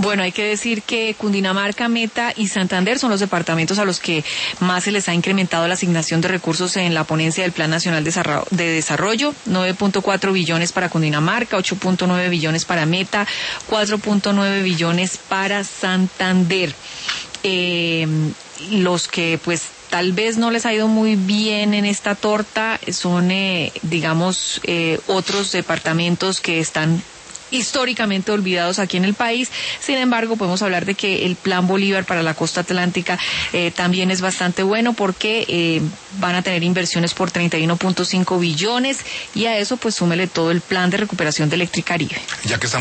Bueno, hay que decir que Cundinamarca, Meta y Santander son los departamentos a los que más se les ha incrementado la asignación de recursos en la ponencia del Plan Nacional de Desarrollo. 9.4 billones para Cundinamarca, 8.9 billones para Meta, 4.9 billones para Santander. Los que pues tal vez no les ha ido muy bien en esta torta son, otros departamentos que están históricamente olvidados aquí en el país. Sin embargo, podemos hablar de que el Plan Bolívar para la costa atlántica también es bastante bueno porque van a tener inversiones por 31.5 billones y a eso pues súmele todo el plan de recuperación de Electricaribe. Ya que estamos